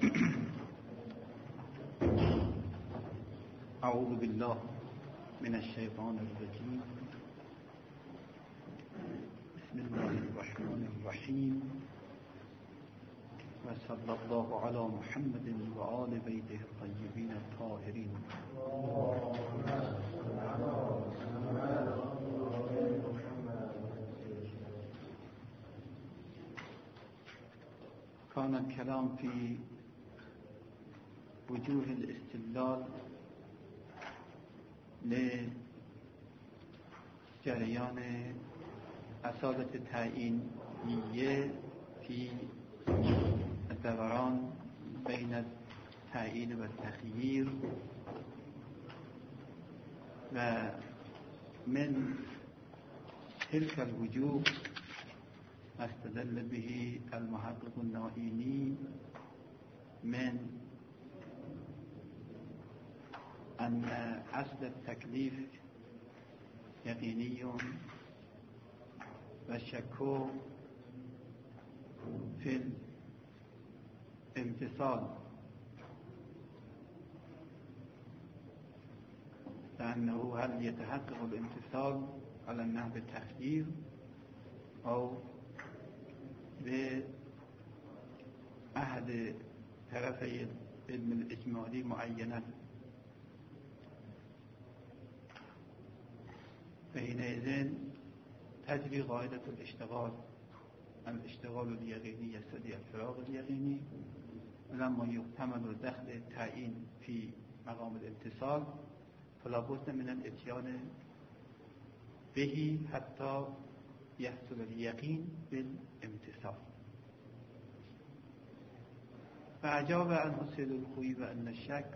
اعوذ بالله من الشیطان الرجیم. بسم الله الرحمن الرحیم و صلی الله علی محمد و آل بیته الطیبین الطاهرین. كان الكلام في وجوه الاستدلال لجريان أصالة التعيينية في الدوران بين التعيين والتخيير، ومن تلك الوجوه استدل به المحقق النائینی من أن أصل التكليف يقيني والشك في الامتثال، لأنه هل يتحقق الامتثال على النحو التخيير أو بأحد طرفي العلم الإجمالي معينا. فحينئذ تجري قاعدة الاشتغال اليقيني يستدعي الفراغ اليقيني، ولما يحتمل دخل التعيين في مقام الامتثال فلا بد من الاتيان به حتى يحصل اليقين بالامتثال. فأجاب عنه سيد الخوئي بأن الشك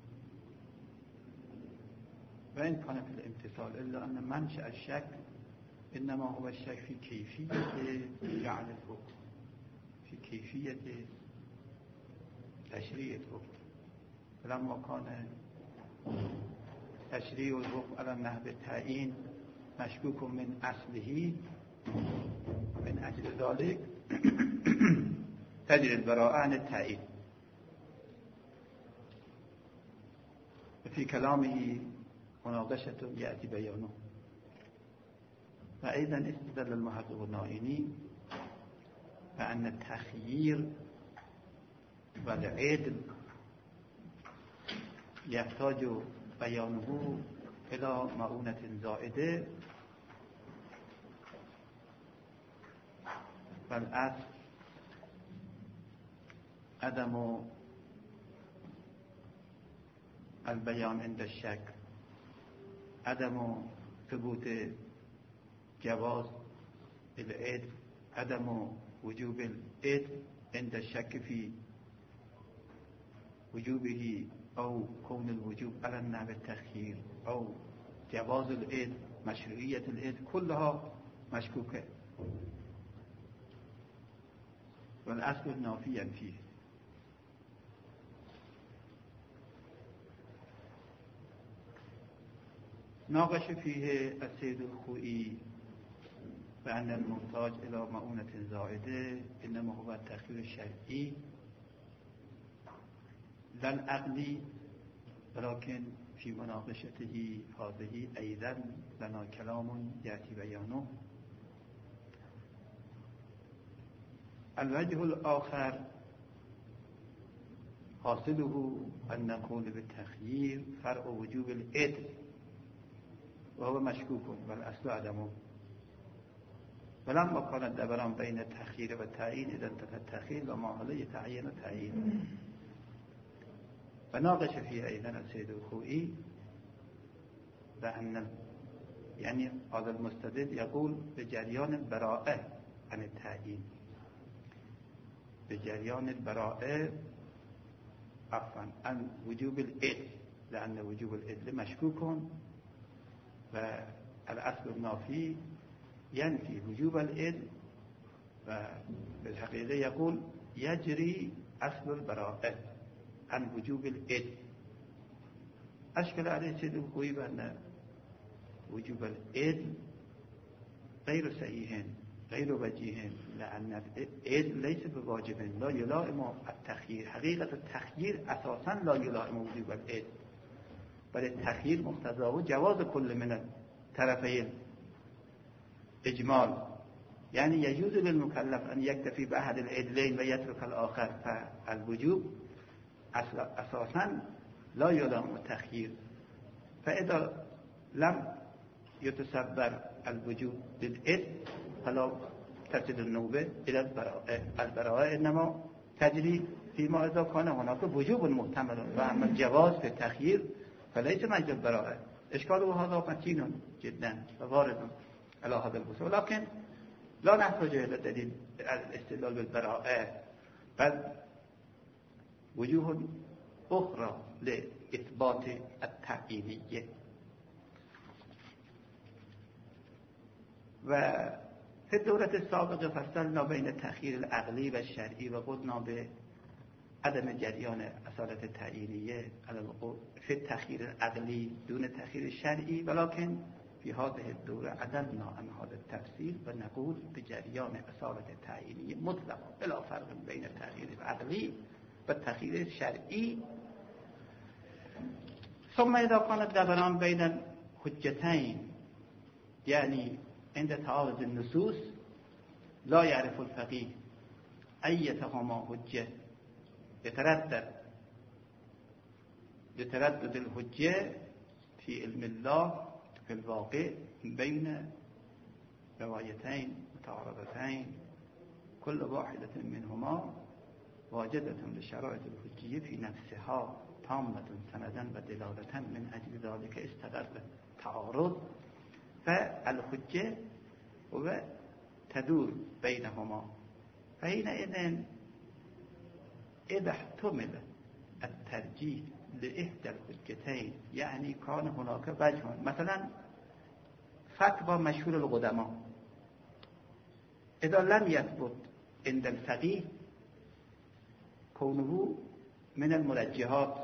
وإن كان في الامتثال إلا أن منشأ الشك إنما هو الشك في كيفية جعل الحكم، في كيفية تشريع الحكم. فلما كان تشريع الحكم على النحو التعيين مشكوك من أصله، من أجل ذلك تجري البراءة عن التعيين. وفي كلامه مناقشة يأتي بيانه. وأيضا استدل المحقق النائینی بأن التخيير والعدل يحتاج بيانه إلى مؤونة زائدة، والأصل عدم البيان عند الشك، عدم ثبوت جواز العدل، عدم وجوب العدل عند الشك في وجوبه أو كون الوجوب على النحو التخيير أو جواز العدل، مشروعية العدل، كلها مشكوكة، والأصل نافيا فيه. ناقش فيه السيد الخوئي بأن المحتاج إلى مؤونة زائدة إنما هو التخيير الشرعي لا العقلي، ولكن في مناقشته هذه أيضا لنا كلام يأتي بيانه. الوجه الآخر حاصله أن نقول بالتخيير فرع وجوب العدل وهو مشكوك والأصل عدمه. ولما كان الدوران بين التخيير والتعيين إذا انتهى التخيير ومعامله يتعين التعيين. فناقش فيه أيضا السيد الخوئي بأن يعني هذا المستدل يقول بجريان البراءة عن التعيين، بجريان البراءة عفوا عن وجوب العدل، لأن وجوب العدل مشكوك، والأصل النافي ينفي وجوب العدل، وبالحقيقة يقول يجري أصل البراءة عن وجوب العدل. أشكل عليه سيد الخوئي بأن وجوب العدل غير صحيح غیر وجیه لأن العید لیس بواجب لا یلائم التخییر. حقیقت التخییر اساسا لا یلائم وجوب العید، بل التخییر مقتضاه جواز كل من الطرفین اجمال. يعني يجوز للمكلف أن يكتفي بأحد العدلين ويترك الآخر، فالوجوب أساسا لا يلام التخيير. فإذا لم يتسبر الوجوب بالعدل فلا تجد النوبة إلى البراءة، إنما تجري فيما إذا كان هناك وجوب محتمل، وأما الجواز في التخيير فليس مجد البراءة. إشكاله هذا متين جدا ووارد على هذا الوجه، ولكن لا نحتاج إلى دليل الاستدلال بالبراءة، بل وجوه أخرى لإثبات التعيينية. وفي الدورة السابقة فصلنا بين التأخير العقلي والشرعي وقلنا بعدم جريان أصالة التعيينية في التأخير العقلي دون التأخير الشرعي، ولكن في هذه الدورة عدلنا عن هذا التفصيل ونقول بجريان أصالة التعيينية مطلقا بلا فرق بين التأخير العقلي والتأخير الشرعي. ثم إذا كان الدوران بين الحجتين، يعني عند تعارض النصوص لا يعرف الفقيه أيتهما حجة، يتردد الحجة في علم الله في الواقع بين روايتين متعارضتين كل واحدة منهما واجدة لشرائط الحجية في نفسها تامة سندا ودلالة، من أجل ذلك استقر التعارض. فالحجة هو تدور بينهما، فحينئذ إذا احتمل الترجيح لإحدى الحجتين، يعني كان هناك وجه، مثلا فتوى مشهور القدماء إذا لم يثبت عند الفقيه كونه من المرجحات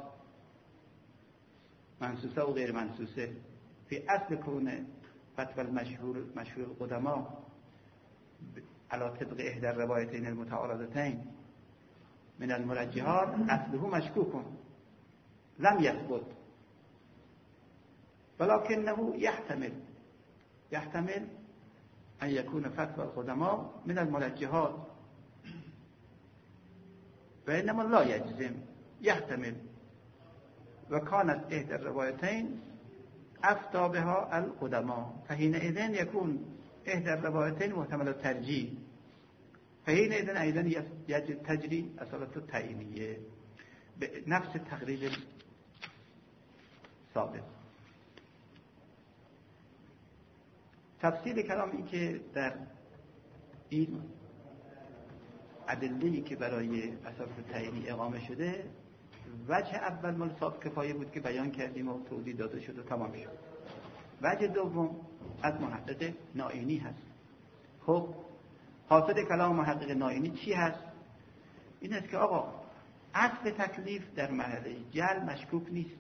منسوسة و غير منسوسة، في أصل كون فتوى مشهور القدماء على طبق إحدى الروايتين المتعارضتين من المرجحات أصله مشكوك لم يثبت، ولكنه يحتمل أن يكون فتوى القدماء من المرجحات، وإنما لا يجزم، يحتمل. وكانت إحدى الروايتين أفتى بها القدماء، فحينئذ يكون إحدى الروايتين محتمل الترجيح، فحينئذ أيضا تجري أصالة التعيينية بنفس التقرير السابق. تفصیل کلامی که در این ادله‌ای که برای اساس تعیینی اقامه شده، وجه اول مال صاحب کفایه بود که بیان کردیم و توضیح داده شد و تمام شد. وجه دوم از محقق نائینی هست. خب حاصل کلام محقق نائینی چی هست؟ این است که آقا اصل تکلیف در مرحله جل مشکوک نیست.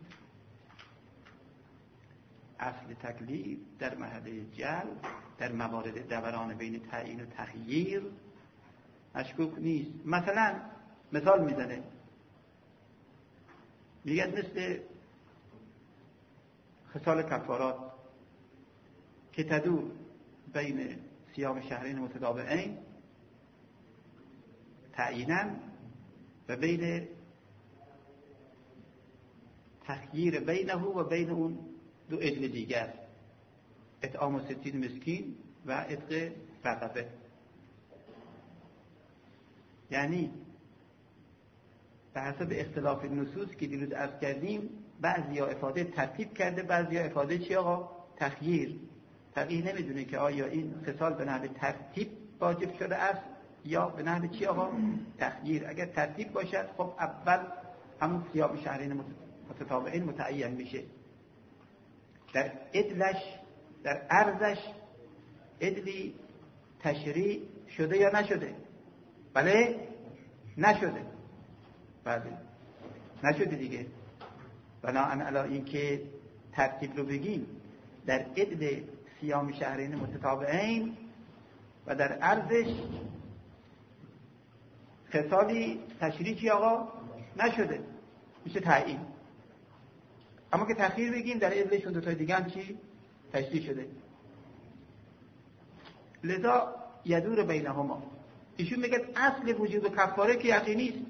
اصل تکلیف در مرحله جل در موارد دوران بین تعیین و تخییر مشکوک نیست. مثلا مثال میزنه، میگه مثل خصال کفارات که تدور بین صیام شهرین متتابعین تعیینا و بین تخییر بینه و بین اون دو عدل دیگر، اطعام 60 مسکین و عتق رقبه. یعنی به حسب اختلاف نصوص که دیروز عرض کردیم، بعضی ها افاده ترتیب کرده، بعضی ها افاده چی آقا؟ تخییر. فقیه نمیدونه که آیا این خصال به نحو ترتیب واجب شده است یا به نحو چی آقا؟ تخییر. اگر ترتیب باشد خب اول همون صیام شهرین متتابعین متعین میشه. در عدلش، در عرضش عدلی تشریع شده یا نشده؟ بله نشده. بله نشده دیگه. بناهن علی این که ترتیب رو بگیم، در عدل صیام شهرین متتابعین و در عرضش خصالی تشریحی آقا نشده، میشه تعیین. اما که تأخیر بگیم در عوضشون دو تا دیگه هم چی تشریح شده. لذا یدور بینهما. ایشون میگه اصل وجوب کفاره که یقینی است.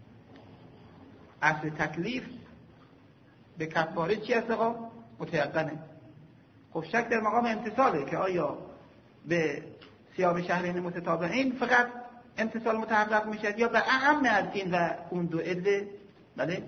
اصل تکلیف به کفاره چی است آقا؟ متیقنه. خب شک در مقام امتثاله که آیا به صیام شهرین متتابعین فقط امتثال متحقق میشد یا به اهم از این و اون دو عده. بله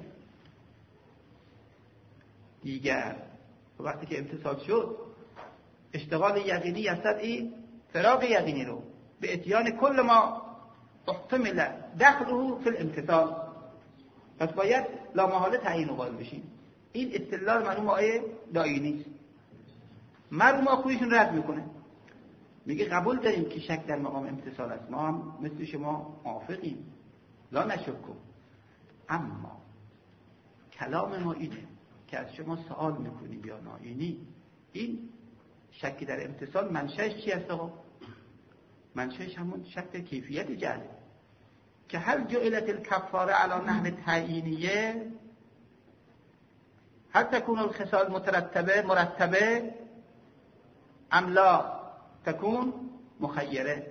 دیگر وقتی که امتثال شد اشتغال یقینی یستدعی فراغ یقینی رو به اتیان کل ما احتمل دخله فی الامتثال. پس باید لامحاله تعیین و قائل بشیم. این استدلال مرحوم آیه دایی نیست. مرحوم خودشون رد میکنه، میگه قبول داریم که شک در مقام امتثال است، ما هم مثل شما موافقیم، لا نشکو، اما کلام ما اینه که از شما سوال میکنیم یا ناینی این شک در امتثال منشأش چی است آقا؟ منشأش همون شک در کیفیت جهل که هل جعلت الکفاره علی نحو تعیینیه هل تكون الخصال مرتبه ام لا تكون مخیره.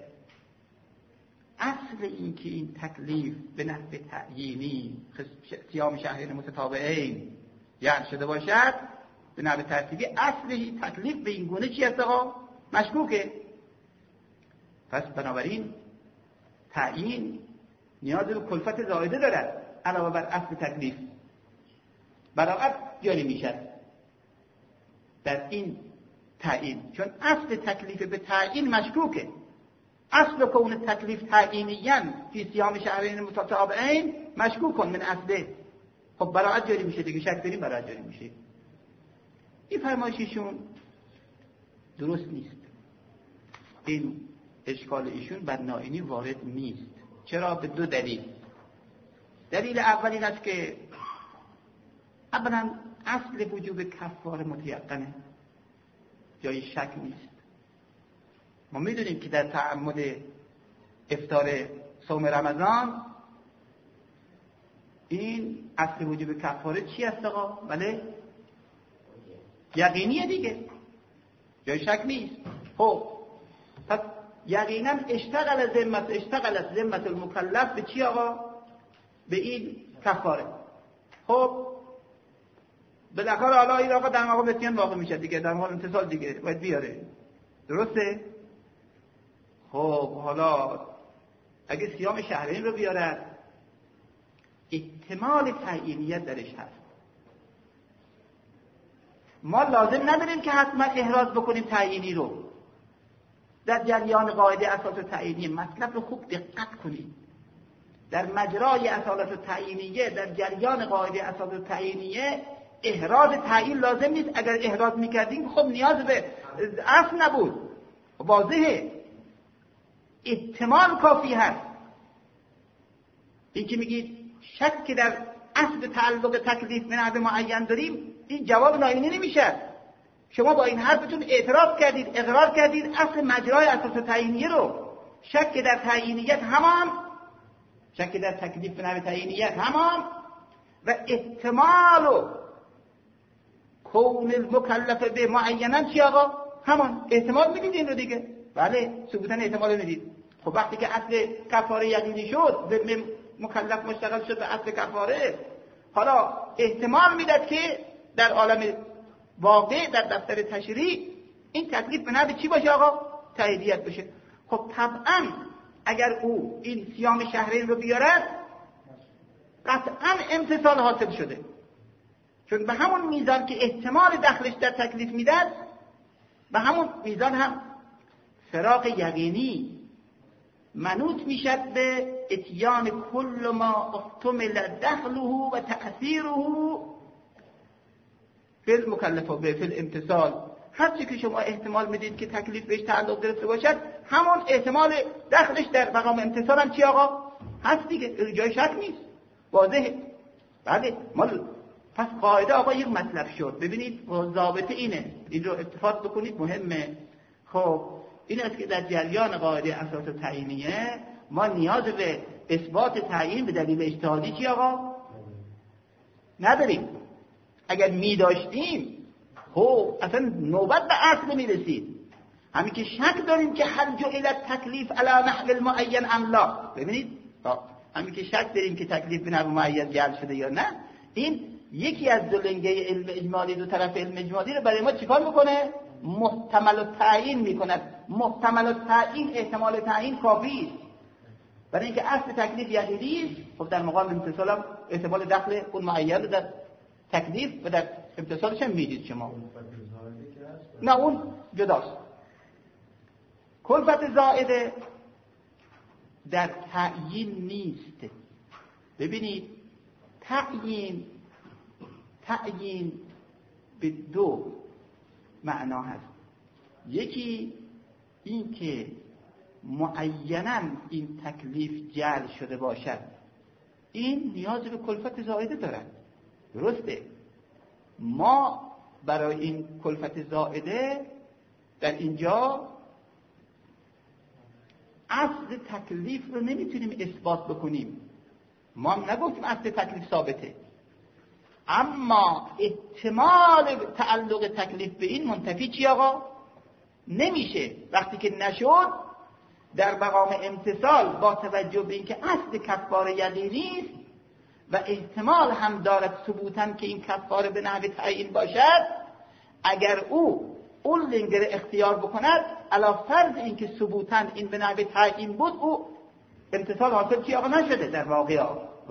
اصل این که این تکلیف به نحو تعیینی صیام شهرین متتابعین یعنی شده باشد به نحو ترتیبی، اصل تکلیف به این گونه چی است آقا؟ مشکوکه. پس بنابراین تعیین نیاز به کلفت زائده دارد علاوه بر اصل تکلیف. براعت جاری میشد در این تعیین، چون اصل تکلیف به تعیین مشکوکه. اصل کون تکلیف تعیینیاً فی صیام شهرین متتابعین مشکوک کن من اصله. خب براعت جاری میشه دیگه، شک داریم براعت جاری میشه. این فرمایششون درست نیست. این اشکال ایشون بر ناینی وارد نیست. چرا؟ به دو دلیل. دلیل اول این است که اولا اصل وجوب کفاره متیقنه، جای شک نیست. ما میدونیم که در تعمد افطار صوم رمضان این اصل وجوب کفاره چی است آقا؟ بله یقینیه دیگه، جای شک نیست. خب پس یقینا اشتغلت ذمت المکلف به چی آقا؟ به این کفاره. خب بالاخره حالا این آقا در مقام اتیان واقع میشه دیگه، در مقام امتثال دیگه باید بیاره، درسته؟ خب حالا اگه صیام شهرین رو بیارد احتمال تعیینیت درش هست. ما لازم نداریم که حتما احراز بکنیم تعیینی رو. در جریان قاعده اساس تعیینی مطلب رو خوب دقت کنید. در مجرای اساس تعیینیه، در جریان قاعده اساس تعیینیه احراز تعیین لازم نیست. اگر احراز میکردیم خب نیاز به اصل نبود، واضحه. احتمال کافی هست. این که میگید شک که در اصل تعلق تکلیف به نحو معین داریم، این جواب ناینی نمیشه. شما با این حرفتون اعتراض کردید، اقرار کردید اصل مجرای اساس تعیینیه رو. شک در تعیینیت همام، شک در تکلیف به نحو تعیینیت همام، و احتمال و کون المکلف به معینن چی آقا؟ همان احتمال میدید این رو دیگه. بله ثبوتا احتمال میدید. خب وقتی که اصل کفاره یقینی شد، به مکلف مشتغل شد به اصل کفاره، حالا احتمال میداد که در عالم واقع در دفتر تشریع این تکلیف به نحو چی باشه آقا؟ تاییدیت بشه. خب طبعا اگر او این صیام شهرین رو بیارد قطعا امتثال حاصل شده، چون به همون میزان که احتمال دخلش در تکلیف میداد به همون میزان هم فراغ یقینی منوط میشد به اتیان کل ما احتمل دخله و تأثیره فی المکلف و فی الامتثال. هرچی که شما احتمال میدید که تکلیف بهش تعلق گرفته باشد، همون احتمال دخلش در مقام امتثال هم چی آقا؟ هست دیگه، جای شک نیست، واضحه. بله پس قاعده آقا یک مطلب شد. ببینید ضابطه اینه، این رو التفات بکنید، مهمه. خب این است که در جریان قاعده اساس تعیینیه ما نیاز به اثبات تعیین به دلیل اجتهادی چی آقا؟ نداریم. اگر می داشتیم خب اصلا نوبت به اصل می رسید. همین که شک داریم که هل جعل التکلیف علی نحو المعین ام لا. ببینید همین که شک داریم که تکلیف به نحو معین جعل شده یا نه، این یکی از دو لنگه علم اجمالی، دو طرف علم اجمالی رو برای ما چیکار میکنه؟ محتمل التعیین میکند. محتمل التعیین، احتمال تعیین کافی است برای اینکه اصل تکلیف یقینی است. خب در مقام امتثال هم احتمال دخل اون معین رو در تکلیف و در امتثالش هم میدید شما. نه اون جداست. کلفت زائده در تعیین نیست. ببینید تعیین به دو معنا هست. یکی این که معیناً این تکلیف جعل شده باشد، این نیاز به کلفت زائده دارد. درسته؟ ما برای این کلفت زائده در اینجا اصل تکلیف رو نمیتونیم اثبات بکنیم. ما هم نگفتیم اصل تکلیف ثابته، اما احتمال تعلق تکلیف به این منتفی چی آقا؟ نمیشه. وقتی که نشد در مقام امتثال با توجه به اینکه اصل کفاره یقینی است و احتمال هم دارد ثبوتاً که این کفاره به نحو تعیین باشد، اگر او اون لنگر اختیار بکند علی فرض اینکه ثبوتاً این به نحو تعیین بود، او امتثال حاصل چی آقا نشده در واقع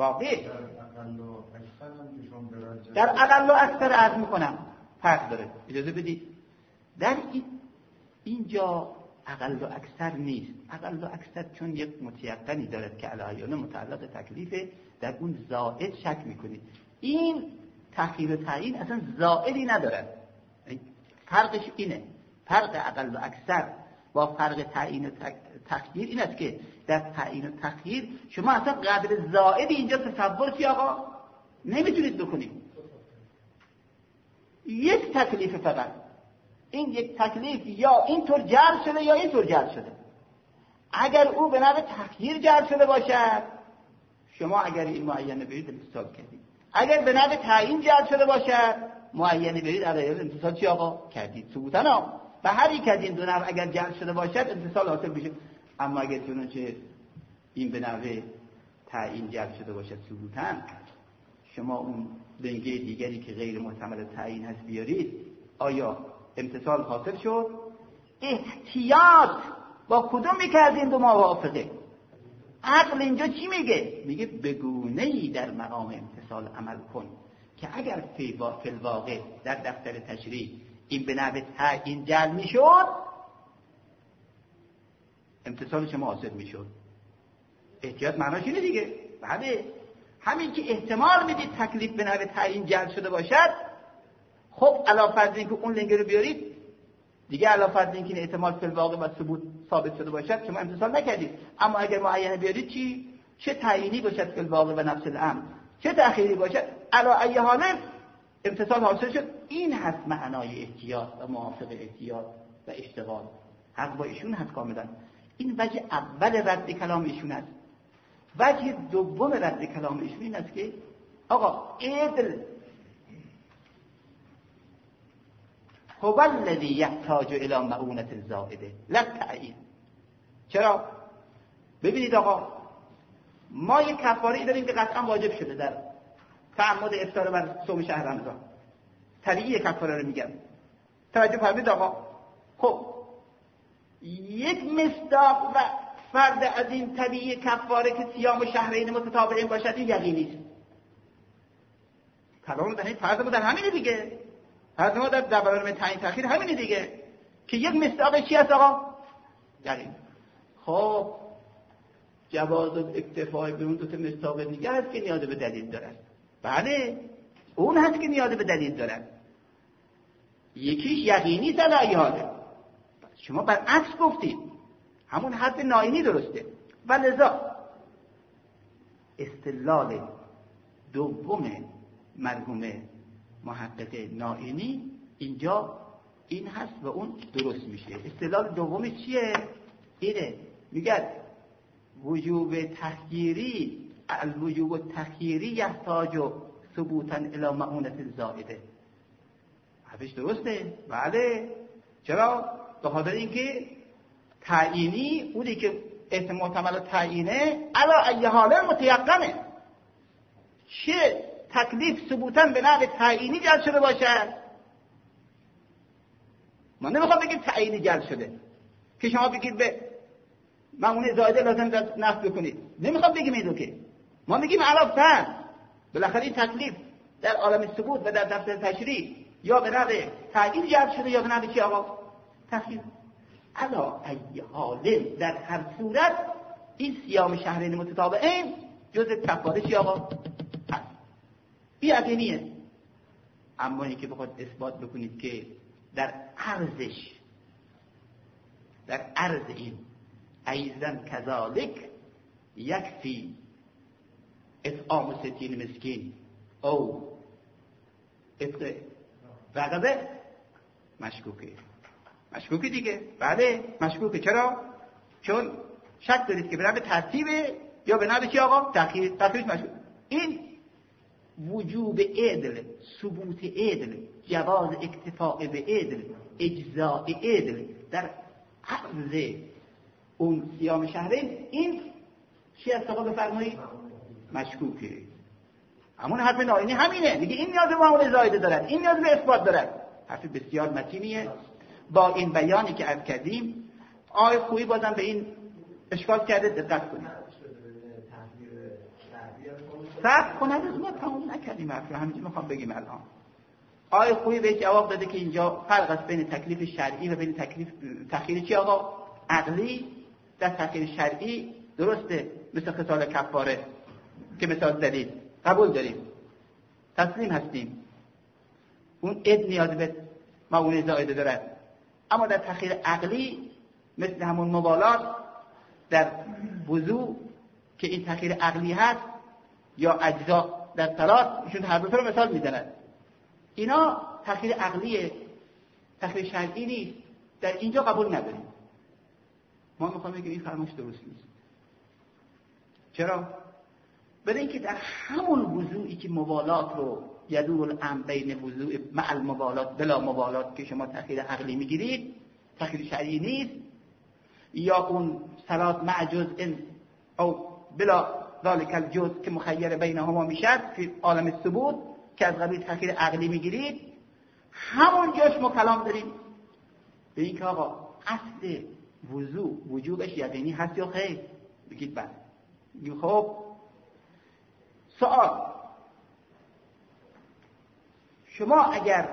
در اقل و اکثر عرض میکنم فرق داره. اجازه بدید در اینجا اقل و اکثر نیست. اقل و اکثر چون یک متیقنی دارد که علایانه متعلق تکلیفه، در اون زائد شک میکنید. این تخییر و تعیین اصلا زائدی ندارد. فرقش اینه. فرق اقل و اکثر با فرق تعیین و تخییر این است که در تعیین و تخییر شما اصلا قدر زائدی اینجا تصور چی آقا نمیتونید بکنید. یک تکلیف فقط، این یک تکلیف یا اینطور جعل شده یا اینطور جعل شده. اگر او به نحو تخییر جعل شده باشد، شما اگر این معینه برید امتثال کردید. اگر به نحو تعیین جعل شده باشد، معینه برید علیه امتثال چی آقا کردید. ثبوتاً به هر یک از این دو نحو اگر جعل شده باشد امتثال حاصل میشه. اما اگر چنانچه این به نحو تعیین جعل شده باشد ثبوتاً، شما اون لنگه دیگری که غیر محتمل تعیین هست بیارید، آیا امتثال حاصل شد؟ احتیاط با کدومی که از این دو موافقه؟ عقل اینجا چی میگه؟ میگه بگونه‌ای در مقام امتثال عمل کن که اگر فی الواقع در دفتر تشریع این به نحو تعیین جعل میشد، امتثال شما حاصل میشد. احتیاط معناش اینه دیگه. بله، همین که احتمال میدید تکلیف به نحو تعیین جعل شده باشد، خب علاوه بر اینکه اون لنگ رو بیارید دیگه، علاوه بر اینکه این احتمال فی الواقع و ثبوت ثابت شده باشد، شما امتثال نکردید. اما اگر معینه بیارید چی؟ چه تعیینی باشد فی الواقع و نفس الامر، چه تأخیری باشد، علی ای حال امتثال حاصل شد. این هست معنای احتیاط و موافق احتیاط و اشتغال. حق با ایشون هست کاملا. این وجه اول رد کلام ایشون است. وجه دوم رد کلام ایشون این است که آقا عدل هو الذی یحتاج الی معونة الزائده لا تعیین. چرا؟ ببینید آقا، ما یک کفاره داریم که قطعا واجب شده در تعمد افطار بر صوم شهر رمضان. طبیعی کفاره رو میگم. توجه فرمایید آقا. خب یک مصداق و فرد از این طبیعی کفاره که صیام شهرین متتابعین باشد، این یقینی است. کلام در این فرض ما در همینه دیگه. فرض ما در برابر تعیین تأخیر همینه دیگه که یک مصداق چی هست آقا؟ یقین. خب جواز اکتفای به اون دو تا مصداق دیگه هست که نیاز به دلیل دارن. بله، اون هست که نیاز به دلیل دارن. یکیش یقینی است حاله. شما برعکس گفتید، همون حد ناینی درسته. و لذا استدلال دوم مرحوم محقق ناینی اینجا این هست و اون درست میشه. استدلال دومی چیه؟ اینه، میگه وجوب تخییری، الوجوب التخییری یحتاج ثبوتا الی معونة زائده. حرفش درسته؟ بله. چرا؟ به خاطر اینکه تعیینی اونی که اسم محتمل تعیینه علی ای حال متیقنه. چه تکلیف ثبوتا به نحو تعیینی جعل شده باشد. من نمیخوام بگیم تعیینی جعل شده که شما بگید به معونه زائده لازم نصب بکنید، نمیخوام بگیم اینو که ما میگیم علی فرض بالاخره این تکلیف در عالم ثبوت و در دفتر تشریع یا به نحو تعیین جعل شده یا به نحو چی آقا؟ تخییر. علا ای حال در هر صورت این صیام شهرین متتابعین جز کفاره چی آقا؟ هست. این یقینیه. اما اینکه بخواد اثبات بکنید که در عرض این ایزن کذالک یکفی اطعام 60 مسکین او اطعام رقبه، مشکوکه دیگه. بله مشکوکه. چرا؟ چون شک دارید که به نحو ترتیبه یا به نحو چی آقا؟ تخییرش مشکوک. این وجوب عدل، ثبوت عدل، جواز اکتفاء به عدل، اجزاء عدل در عرض اون صیام شهرین، این چی از آقا بفرمایید؟ مشکوکه. همون حرف نائینی همینه، میگه این نیاز به معونه زائده دارد، این نیاز به اثبات دارد. حرف بسیار متینیه. با این بیانی که عرض کردیم آقای خویی بازم به این اشکال کرده، دقت کنید. صبر کنید، از ما تمام نکردیم حرف رو، همینجا میخوام بگیم الان. آقای خویی بهش جواب داده که اینجا فرق است بین تکلیف شرعی و بین تخییر چی آقا؟ عقلی. در تخییر شرعی درسته مثل خصال کفاره که مثال دلیل قبول داریم، تسلیم هستیم، اون عد نیاز به معونه زائده دارد. اما در تخییر عقلی مثل همون مبالات در وضوء که این تخییر عقلی هست یا اجزا در صلات، ایشون هر دو تا مثال میزنند. اینا تخییر عقلیه، تخییر شرعی نیست. در اینجا قبول نداریم. ما میخوام بگیم این فرمایش درست نیست. چرا؟ برای اینکه در همون وضوعی که مبالات رو یدور الامر بین وضوع مع المبالات بلا مبالات که شما تخییر عقلی میگیرید، تخییر شرعی نیست، یا اون صلات مع جزء او بلا ذلك الجزء که مخیر بینهما میشد فی عالم ثبوت که از قبیل تخییر عقلی میگیرید، همون جاش ما کلام داریم به این که آقا اصل وضوع وجوبش یقینی هست یا خیر؟ بگید بله. خب سوال، شما اگر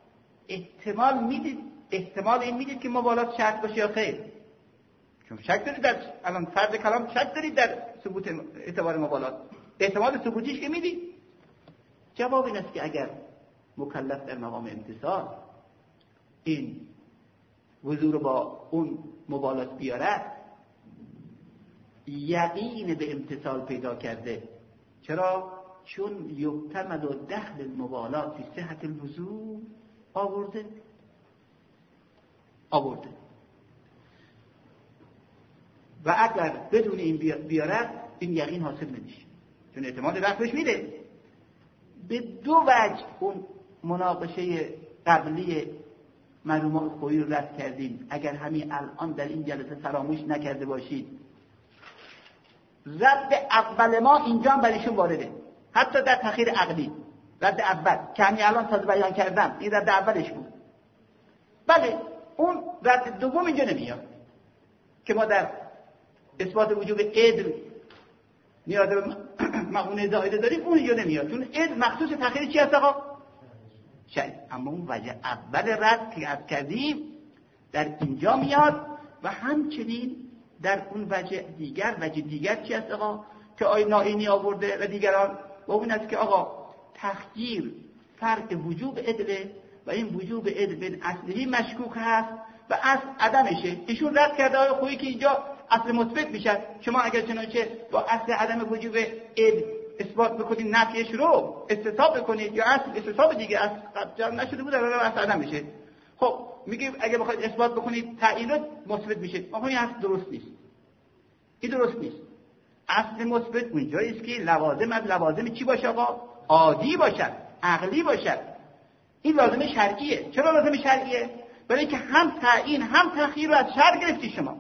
احتمال این میدید که مبالات شرط باشه یا خیر؟ چون شک دارید در الان فرض کلام شک دارید در ثبوت اعتبار مبالات، احتمال ثبوتیش که میدید. جواب این است که اگر مکلف در مقام امتثال این وضوع رو با اون مبالات بیارد، یقین به امتثال پیدا کرده. چرا؟ چون یعتمد و دخل المبالات فی صحت الوضوء آورده. و اگر بدون این بیارد این یقین حاصل نمیشه، چون اعتماد دخلش میده. به دو وجه اون مناقشه قبلی مرحوم خویی رو رد کردیم. اگر همین الان در این جلسه فراموش نکرده باشید، رد اول ما اینجا هم برایشون وارده، حتی در تخییر عقلی. رد اول که همین الان تازه بیان کردم، این رد اولش بود. بله اون رد دوم اینجا نمیاد که ما در اثبات وجوب عدل نیاز به معونه زائده داریم، اون اینجا نمیاد، چون عدل مخصوص تخییر چی هست آقا؟ شاید. اما اون وجه اول رد که عرض کردیم در اینجا میاد و همچنین در اون وجه دیگر چی هست آقا که آی نائینی آورده و دیگران، و اون است که آقا تخییر فرق وجوب عدله و این وجوب عدل بین اصلی مشکوک هست و اصل عدمشه. ایشون رد کرده آقای خویی که اینجا اصل مثبت میشه. شما اگر چنانچه با اصل عدم وجوب عدل اثبات بکنید، نفیش رو استصحاب بکنید یا اصل استصحاب دیگه اصل جمع نشده بود، الان اصل عدم میشه. خب میگه اگه بخواید اثبات بکنید تعیین رو مثبت میشه. آخه این اصل درست نیست. این درست نیست. اصل مثبت اونجایی است که لوازم از لوازم چی باشه آقا؟ عادی باشد، عقلی باشد. این لازمه شرعیه. چرا لازمه شرعیه؟ برای اینکه هم تعیین هم تخییر رو از شرع گرفتی شما.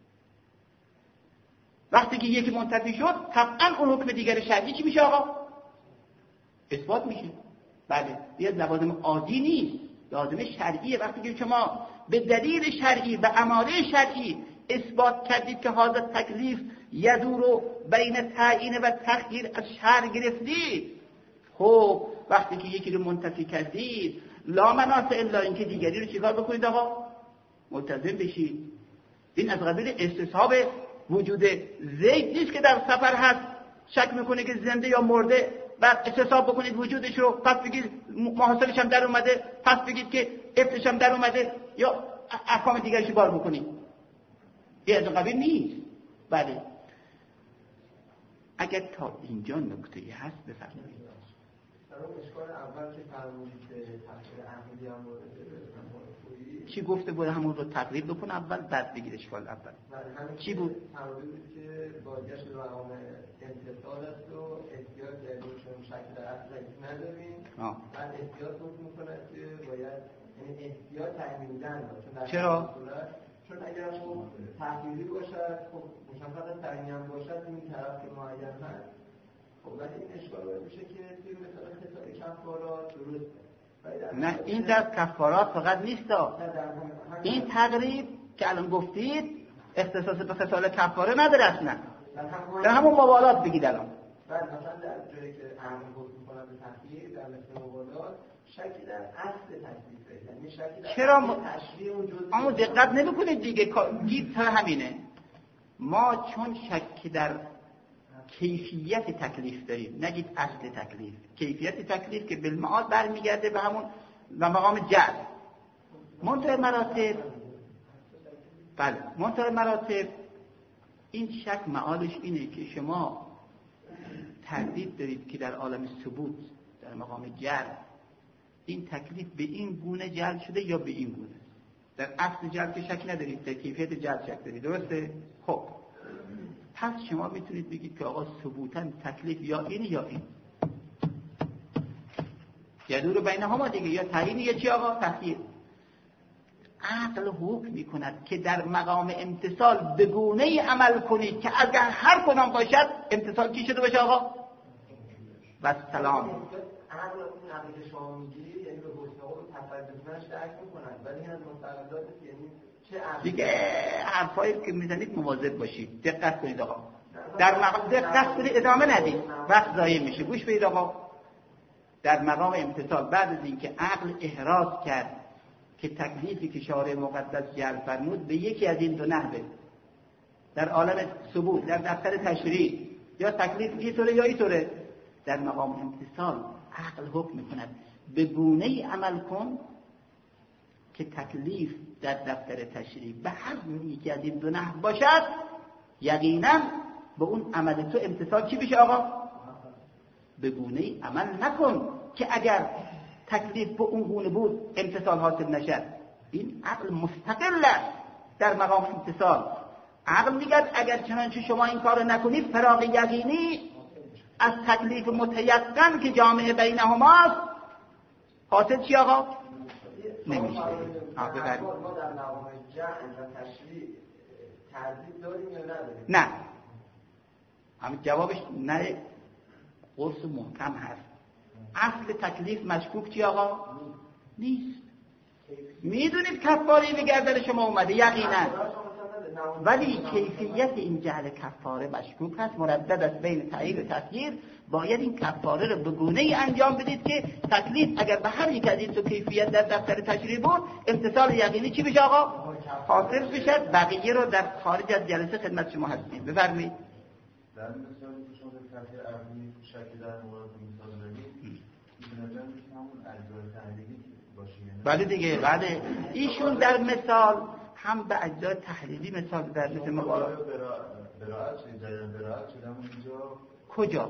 وقتی که یکی منتفی شد طبعا اون حکم دیگر شرعی چی میشه آقا؟ اثبات میشه. بله، یه لوازم عادی نیست، لازم شرعیه. وقتی که شما به دلیل شرعی و اماره شرعی اثبات کردید که هذا تکلیف یدور بین تعیین و تخییر از شرع گرفتید، خب وقتی که یکی رو منتفی کردید لا مناس الا اینکه دیگری رو چیکار بکنید آقا؟ ملتزم بشید. این از قبیل استصحاب وجود زید نیست که در سفر هست شک میکنه که زنده یا مرده، بعد استصحاب بکنید وجودش رو، پس بگید محاصرش هم در اومده، پس بگید که ابتش هم در اومده، یا احکام دیگرش بار بکنید. این از قبیل نیست. بله، اگر تا اینجا نکته هست بفرمایید. در اون اشکال اول که فرمودید که تفسیر عقلی هم چی گفته بود؟ همون رو تقریب بکن اول، بعد بگیر اشکال اول. چی بود؟ فرمودید که بازگشت به مقام امتثال است و احتیاط کردیم چون شکل در اصل نداریم. بعد احتیاط میکنه که باید یعنی احتیاط تعیین‌دن باشه. چرا؟ چون اگر خب تحلیلی باشد، خب مشخصا تعیین هم باشد این طرف که معین هست، خب ولی این اشکال باید میشه که توی مثلا خطای کفارات درست. نه، این در کفارات فقط نیست. این تقریب که الان گفتید اختصاص به خصال کفاره نداره اصلا. در همون موالات بگید الان. بعد مثلا در جایی که عمل حکم می‌کنن به تخییر در مثل موالات شکی در اصل تکلیفه، یعنی شکی در چرا تشریع اون جزئی. اما دقت نمی‌کنید دیگه گید تا همینه. ما چون شک در کیفیت تکلیف داریم، نگید اصل تکلیف، کیفیت تکلیف که بالمعاد برمیگرده به همون و مقام جعل. منتهی مراتب، بله منتهی مراتب این شک معالش اینه که شما تردید دارید که در عالم ثبوت در مقام جعل این تکلیف به این گونه جعل شده یا به این گونه. در اصل جعل که شک ندارید، در کیفیت جعل شک دارید، درسته؟ خب پس شما میتونید بگید که آقا ثبوتاً تکلیف یا این یا این، یا دور بینهما دیگه، یا تعیین یا چی آقا؟ تخییر. عقل حکم میکند که در مقام امتثال به گونه‌ای عمل کنید که اگر هر کدام باشد امتثال کی شده باشه آقا؟ و سلام. عقل اون عقلی که شما میگیرید یعنی به حسن و تصدیقش درک میکنن، ولی این از مستقلات یعنی دیگه حرفایی که میزنید مواظب باشید، دقت کنید آقا. در مقام دقت کنید، ادامه ندید، وقت ضایع میشه. گوش بدید آقا. در مقام امتثال بعد از اینکه عقل احراز کرد که تکلیفی که شارع مقدس جعل فرمود به یکی از این دو نحوه، در عالم ثبوت در دفتر تشریع یا تکلیف اینطوره یا اینطوره، در مقام امتثال عقل حکم میکند به گونه‌ای عمل کن که تکلیف در دفتر تشریع به هر یکی از این دو نحو باشد، یقینا به اون عمل تو امتثال چی بشه آقا؟ به گونه‌ای عمل نکن که اگر تکلیف به اون گونه بود امتثال حاصل نشد. این عقل مستقل است در مقام امتثال. عقل میگه اگر چنانچه شما این کارو نکنید فراغ یقینی از تکلیف متیقن که جامعه بینهماست حاصل چی آقا؟ نمیشه. ما در مقام جعل و تشریع تردید داریم یا نداریم؟ نه. همین جوابش نه، قرص محکم هست. اصل تکلیف مشکوک چی آقا؟ نیست. میدونید کفاره به گردن شما اومده یقینا، ولی کیفیت این جعل کفاره مشکوک هست، مردد است بین تعیین و تخییر. باید این کفاره رو به گونه‌ای انجام بدید که تکلیف اگر به هر یک از این دو کیفیت در دفتر تشریع بود امتثال یقینی چی بشه آقا؟ حاصل بشه. بقیه رو در خارج از جلسه خدمت شما هستیم. بفرمایید. در مثالی که شما به تحقیق عقلی شکل در مورد مثال دارید، اینجا میشه همون اجزای تحلیلی باشه. بله دیگه، بله. ایشون در مثال هم به اجزای تحلیلی مثال در مثل مقالات. براعت شده همون اینجا کجا؟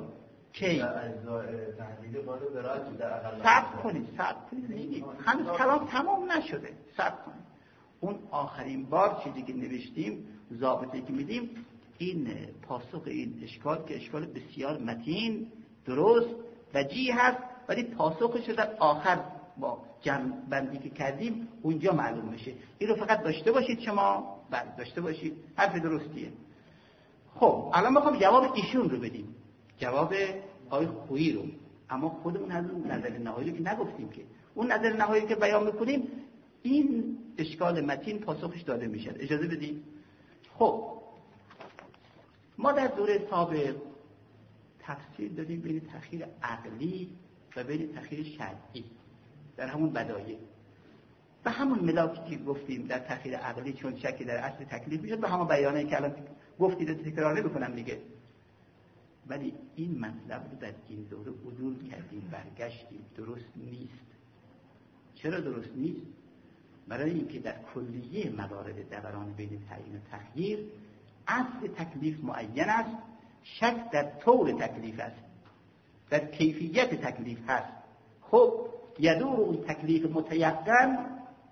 کی اجزاء تحلیلی بالا برای در اقل صبر کنید هنوز کلام تمام نشده. صبر کنید. اون آخرین بار چیزی که نوشتیم، ضابطه‌ای که میدیم، این پاسخ این اشکال که اشکال بسیار متین، درست وجیه هست، ولی پاسخش رو در آخر با جمع بندی که کردیم اونجا معلوم میشه. این رو فقط داشته باشید شما، بله داشته باشید، حرف درستیه. خب الان میخوام جواب ایشون رو بدیم، جواب آقای خویی رو. اما خودمون از اون نظر نهایی رو که نگفتیم که اون نظر نهایی که بیان میکنیم این اشکال متین پاسخش داده میشه. اجازه بدید. خب ما در دوره سابق تفصیل دادیم بین تأخیر عقلی و بین تأخیر شرعی در همون بدایع و همون ملاکی که گفتیم در تأخیر عقلی چون شکی در اصل تکلیف میشد به همون بیانایی که الان گفتید تکرار نمی‌کنم دیگه. ولی این مطلب رو در این دوره عدول کردیم، برگشتیم. درست نیست. چرا درست نیست؟ برای اینکه در کلیه موارد دوران بین تعیین و تخییر اصل تکلیف معین است، شک در طور تکلیف است، در کیفیت تکلیف هست. خب یدور اون تکلیف متیقن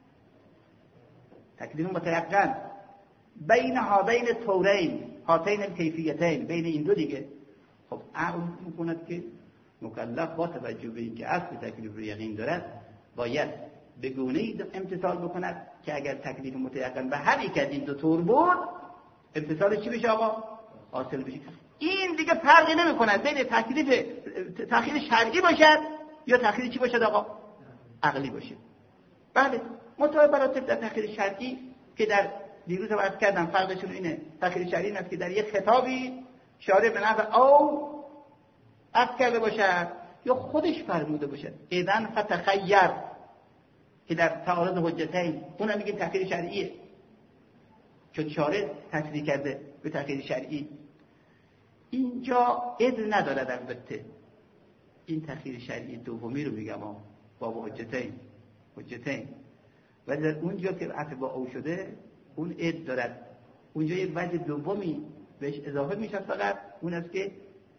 بین هذین طورین هاتین الکیفیتین، بین این دو دیگه. خب عقل میکند که مکلف با توجه به اینکه اصل تکلیف رو یقین دارد باید به گونه‌ای امتثال بکند که اگر تکلیف متیقن به هر یک از این دو طور بود امتثال چی بشه آقا؟ حاصل بشه. این دیگه فرقی نمی‌کند بین تأخیر شرعی باشد یا تأخیر چی باشد آقا؟ عقلی باشه. بله مطابق براتب در تأخیر شرعی که در دیروز هم عرض کردم فرقشون اینه. تأخیر شرعی است که در یک خطابی شارع به نحو او عرض کرده باشد یا خودش فرموده باشد اذن فتخیر که در تعارض حجتین اونم میگه تأخیر شرعیه چون شارع تصریح کرده به تأخیر شرعی. اینجا اذن ندارد البته. این تأخیر شرعی دومی رو میگم با حجتین و در اونجا که عطف با او شده اون اذن دارد. اونجا یک وجه دومی بهش اضافه میشه فقط اون است که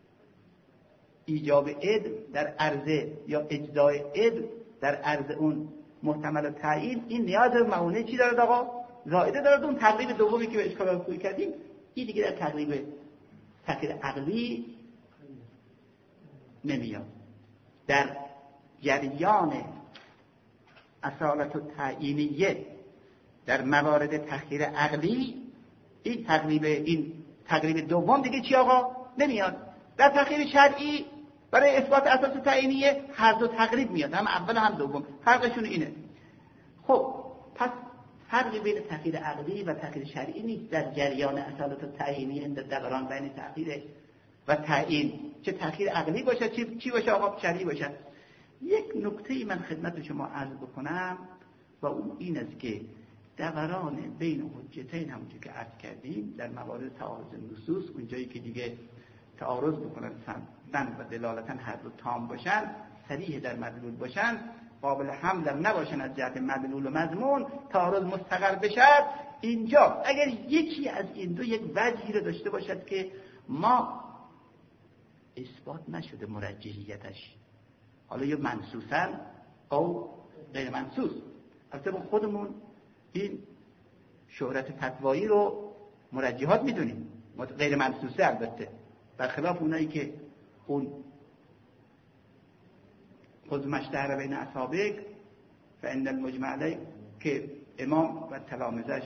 ایجاب اذن در عرضه یا اجزای اذن در عرض اون محتمل تعیین این نیاز به معونه چی دارد آقا؟ زائده دارد. اون تقریب دومی که به اشکال خوی کردیم این دیگه در تقریب عقلی نمیاد. در جریان اصالت و تعیینیه در موارد تأخیر عقلی این تقریب دوم دیگه چی آقا؟ نمیاد. در تأخیر شرعی برای اثبات اساس تعیینیه هر دو تقریب میاد، هم اول هم دوم. فرقشون اینه. خب پس فرقی بین تأخیر عقلی و تأخیر شرعی نیست در جریان اصالت و تعیینیه در دوران بین تأخیر و تعیین. چه تأخیر عقلی باشه چی باشه آقا؟ شرعی باشه. یک نکته من خدمت شما عرض بکنم و اون این است که دوران بین حجتین همونجور که عرض کردیم در موارد تعارض نصوص اونجایی که دیگه تعارض بکنن سندن و دلالتن هر دو تام باشن، صریح در مدلول باشن، قابل حمل نباشن از جهت مدلول و مضمون، تعارض مستقر بشد. اینجا اگر یکی از این دو یک وجهی رو داشته باشد که ما اثبات نشده مرجحیتش، حالا یا منصوصا او غیر منصوص، البته با خودمون این شهرت فتوایی رو مرجحات میدونیم، غیر منصوصه البته، برخلاف اونایی که اون خود مشتهر بین اصحابک فان المجمع علیه که امام و تلامذش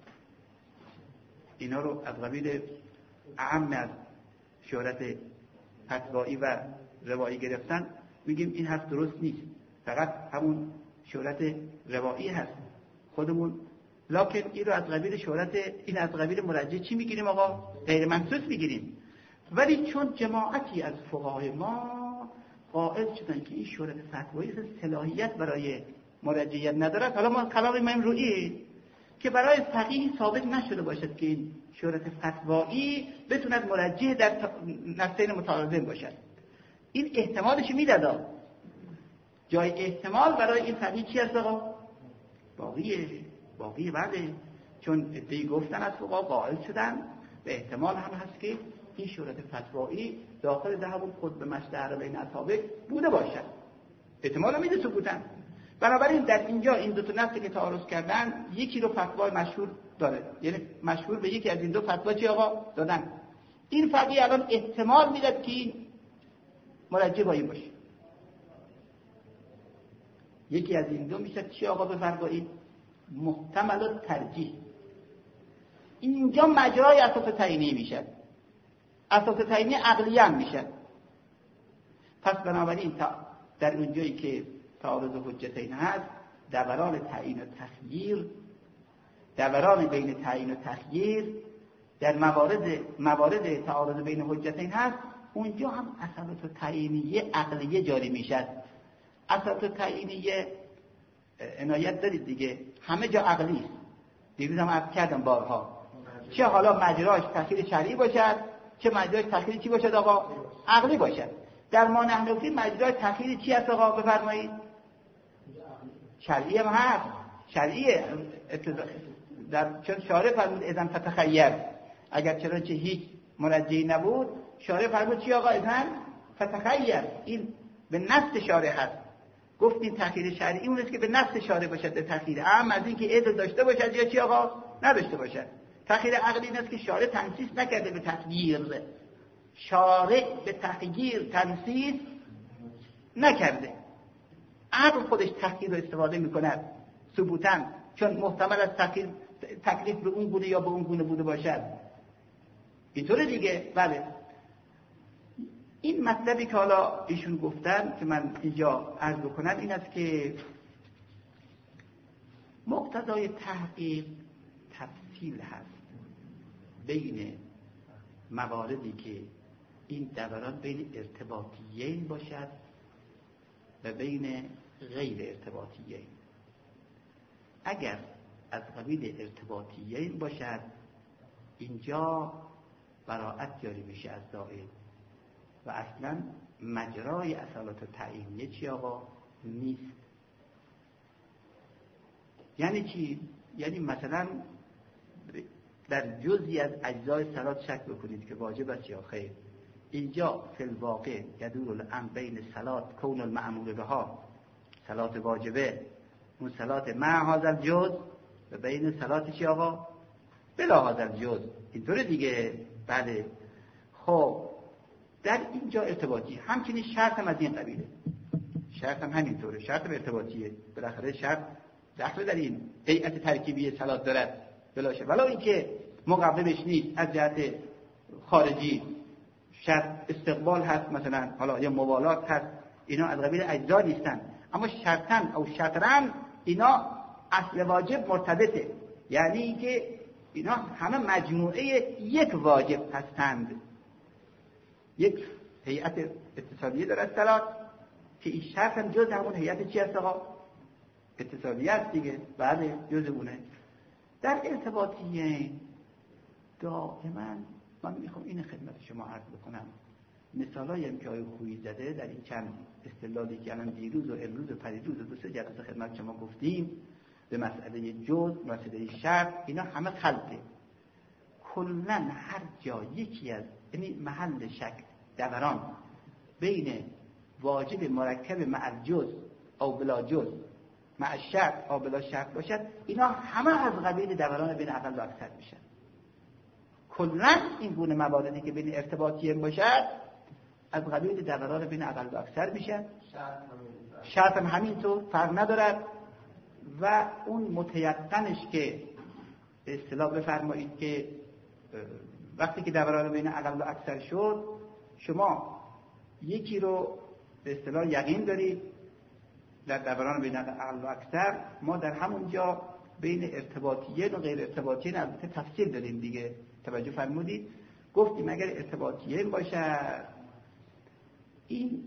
اینا رو از قبیل اعم از شهرت فتوایی و روایی گرفتن، میگیم این حرف درست نیست، فقط همون شهرت روایی هست خودمون، لکن این رو از قبیل شهرت، این از قبیل مرجح چی میگیریم آقا؟ غیر منصوص میگیریم. ولی چون جماعتی از فقهای ما قائل شدن که این شهرت فتوایی صلاحیت برای مرجحیت ندارد، حالا ما کلام ما رویی که برای فقیه ثابت نشده باشد که این شهرت فتوایی بتوند مرجح در نصین متعارضین باشد، این احتمالش میداد. جای احتمال برای این فقیه چی هست آقا؟ باقیه بعده، چون ادعی گفتن از فقها قائل شدن به احتمال هم هست که این شهرت فتوایی داخل ده همون خود به مشتهر بین اصحابه بوده باشد. احتمال میده ثبوتن. بنابراین در اینجا این دو تا نصی که تعارض کردن یکی رو فتوای مشهور داره، یعنی مشهور به یکی از این دو فتوا چی آقا دادن. این فقیه الان احتمال میداد که این مرجع با این باشه. یکی از این دو میشه چی آقا بفرمایید؟ محتمل الترجیح. اینجا مجرای اساس تعیینی میشه، اساس تعیینی عقلی هم میشه. پس بنابراین در اونجایی که تعارض حجتین هست، دوران تعیین و تخییر، دوران بین تعیین و تخییر در موارد تعارض بین حجتین هست، اونجا هم اساس تعیینی عقلیه جاری میشه. اساس تعیینی عنایت دارید دیگه، همه جا عقلی است. دیروز هم عرض کردم بارها، چه حالا مجراش تخییر شرعی باشد، چه مجراش تخییر چی باشد آقا؟ عقلی باشد. در ما نحنفی مجرای تخییر چی هست آقا بفرمایید؟ شرعی هم هست، شرعیه. چون شارع فرمود اذن فتخیر، اگر چنانچه هیچ مرجعی نبود شارع فرمود چی آقا؟ اذن فتخیر. این به نص شارع هست. گفتیم تخییر شرعی اون است که به نص شارع باشد به تخییر، اما از این که عدل داشته باشد یا چی آقا نداشته باشد. تخییر عقلی این است که شارع تنصیص نکرده به تغییر، شارع به تغییر تنصیص نکرده، عقل خودش تغییر رو استفاده میکند ثبوتاً، چون محتمل از تکلیف به اون گونه یا به اون گونه بوده باشد. اینطوره دیگه. بله، این مطلبی که حالا ایشون گفتن که من اینجا عرض بکنم این است که مقتضای تحقیق تفصیل هست بین مواردی که این دوران بین ارتباطیین باشد و بین غیر ارتباطیین. اگر از قبیل ارتباطیین باشد اینجا براءت جاری میشه از داعی و اصلا مجرای اصالت تعیینیه چی آقا نیست. یعنی چی؟ یعنی مثلا در جزئی از اجزای صلات شک بکنید که واجب است یا خیر، اینجا فی الواقع یدور الامر بین صلات کون المأمور بها، صلات واجبه، اون صلات مع هذا الجز، و بین صلات چی آقا بلا هذا الجز. اینطوره دیگه. بله. خب در اینجا ارتباطی، همچنین شرط هم از این قبیله، شرط هم همینطوره، شرط هم ارتباطیه. بالاخره شرط دخل در این هیئت ترکیبی صلات دارد بلاشه، ولو اینکه مقومش نیست از جهت خارجی، شرط استقبال هست مثلا، حالا یا موالات هست، اینا از قبیل اجزا نیستن، اما شرطن او شطرن اینا اصل واجب مرتبطه، یعنی اینکه اینا همه مجموعه یک واجب هستند. یک هیئت اتصالیه داره صلات که این شرط هم جز همون هیئت چی هست آقا؟ اتصالیه است دیگه. بعد جز اونه. در ارتباطیه دائما من میخوام این خدمت شما عرض بکنم، مثالایی هم که آقای خویی زده در این چند استدلالی که الان دیروز و امروز و پریروز و دو سه جلسه خدمت شما گفتیم به مسئله جز، مسئله شرط، اینا همه خلطه. کلن هر جا یکی از یعنی محل شک دوران بین واجب مرکب مع الجز او بلا جز مع شرط او بلا شرط باشد، اینا همه از قبیل دوران بین اقل و اکثر میشن. کلن این گونه مواردی که بین ارتباطی باشد از قبیل دوران بین اقل و اکثر میشن. شرط هم همینطور فرق ندارد. و اون متیقنش که به اصطلاح بفرمایید که وقتی که دوران بین اقل و اکثر شد، شما یکی رو به اصطلاح یقین دارید در دوران بین اقل و اکثر، ما در همون جا بین ارتباطیین و غیر ارتباطیین البته تفصیل داریم دیگه، توجه فرمودید. گفتیم اگر ارتباطیین باشد این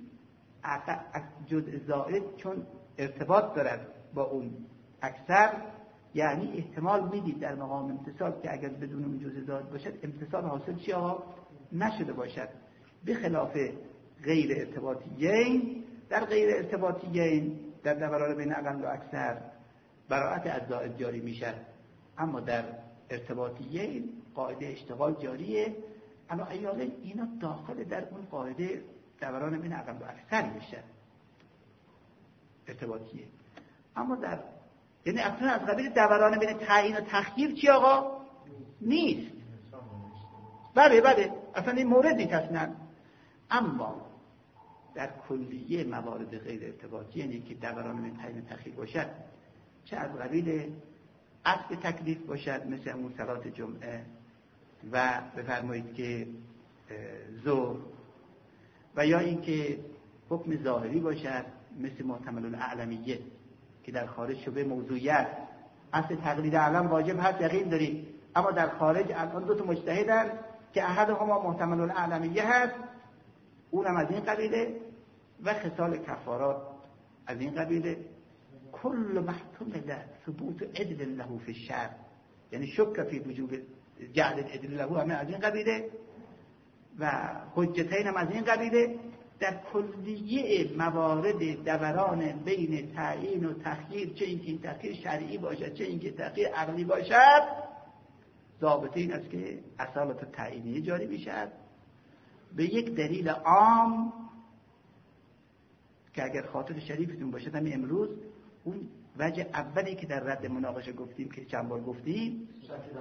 جزء زائد چون ارتباط دارد با اون اکثر، یعنی احتمال میدید در مقام امتصال که اگر بدون اون جزء زائد باشد امتصال حاصل چی آقا نشده باشد. بخلاف غیر ارتباطیین، در غیر ارتباطیین در دوران بین اقل و اکثر براءت از زائد جاری میشد، اما در ارتباطیین قاعده اشتغال جاریه اما ایاله اینا داخل در اون قاعده دوران بین اقل و اکثر میشه ارتباطیه. اما در یعنی اصلا از قبیل دوران بین تعیین و تخییر چی آقا؟ نیست. بله اصلا این مورد نیست اصلا. اما در کلیه موارد غیر ارتباطی یعنی که دوران بین تعیین و تخییر باشد، چه از قبیل اصل تکلیف باشد مثل همون صلات جمعه و بفرمایید که ظهر، و یا اینکه حکم ظاهری باشد مثل محتمل الاعلمیه که در خارج شبه موضوعیت، اصل تقلید علم واجب هست یقین داریم، اما در خارج الان دو تا مجتهدن که احدهما محتمل الاعلمیه هست، اونم از این قبیله، و خصال کفارات از این قبیله. کل محتمل ثبوت عدل له فی الشرع، یعنی شک فی وجوب جعل عدل له همه از این قبیله، و حجتین هم از این قبیله. در کلیه موارد دوران بین تعیین و تخییر، چه اینکه این تخییر شرعی باشد چه اینکه تخییر عقلی باشد، ضابطه این است که اصالت تعیینی جاری میشد به یک دلیل عام که اگر خاطر شریفتون باشد همین امروز اون وجه اولی که در رد مناقشه گفتیم که چند بار گفتیم،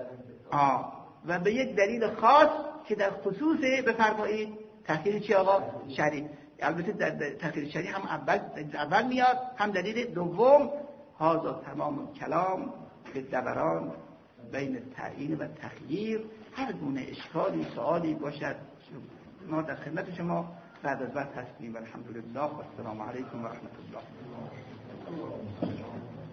و به یک دلیل خاص که در خصوص بفرمایید تخییر چی آقا؟ شرعی. البته در تخییر شرعی هم اول میاد، هم دلیل دوم. هذا تمام کلام به دوران بین تعیین و تخییر. هر گونه اشکالی سوالی باشد ما در خدمت شما بعد از وقت هستیم. الحمدلله و السلام علیکم و رحمت الله.